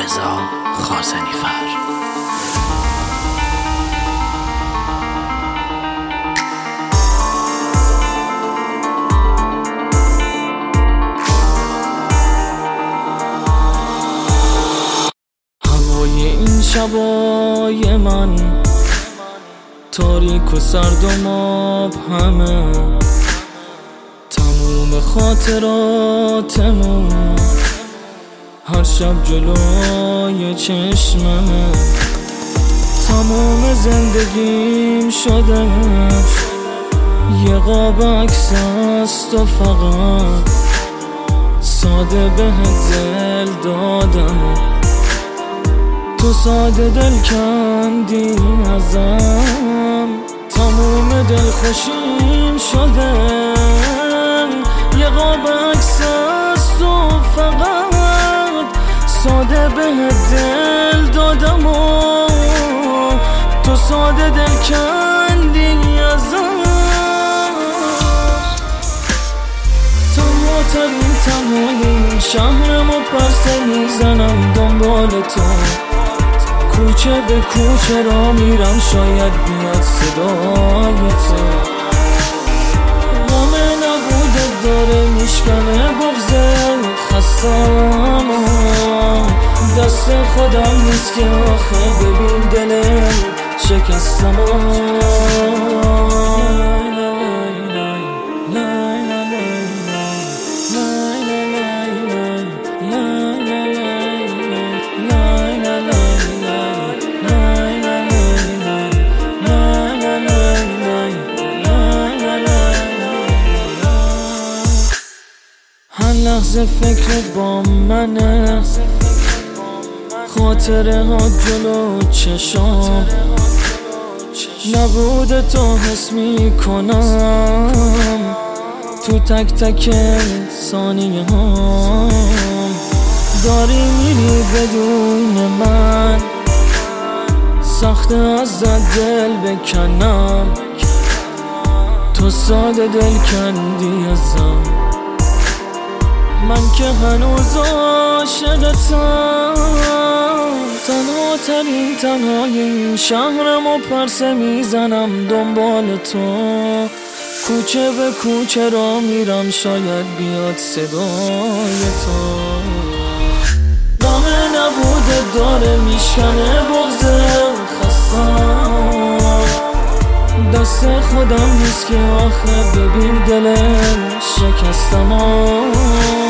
رضا خازنی‌فر. هوای این شبای من تاریک و سرد و مبهمه، تموم خاطراتمون هر شب جلوی چشممه. تموم زندگیم شده یه قاب عکس است و فقط ساده بهت دل دادم، تو ساده دل کندی ازم. تموم دل خوشیم شده یه قاب عکس است و فقط ساده بهت دل دادم و تو ساده دل کندی ازم. تنهای شهرم و پرسه میزنم دنبال تو، کوچه به کوچه را میرم شاید بیاد صدای تو. غمه نبوده داره میشکنه بغض خستم، دست خودم نیست که آخه ببین دلم شکستم. لحظه فکرت با منه، خاطره ها جلو چشام، نبوده تو حس میکنم تو تک تک ثانیه هم. داری میری بدون من، سخته ازت دل بکنم، تو ساده دل کندی ازم. من که هنوز عاشقتم، تنها ترین تنهای این شهرم و پرسه میزنم دنبال تو، کوچه به کوچه را میرم شاید بیاد صدای تو. غمه نبوده داره میشکنه بغض خستم، دست خودم نیست که آخه ببین دلم شکستم.